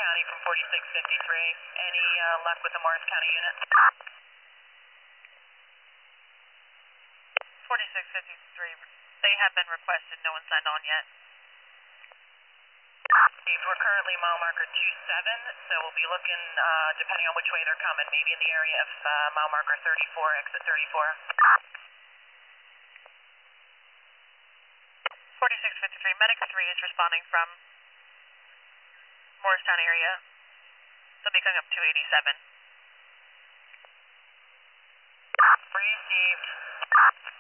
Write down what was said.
County from 4653. Any luck with the Morris County unit? 4653. They have been requested. No one signed on yet. Steve, we're currently mile marker 27, so we'll be looking, depending on which way they're coming, maybe in the area of mile marker 34, exit 34. 4653. Medic 3 is responding from Morristown area. They'll be coming up 287. Received.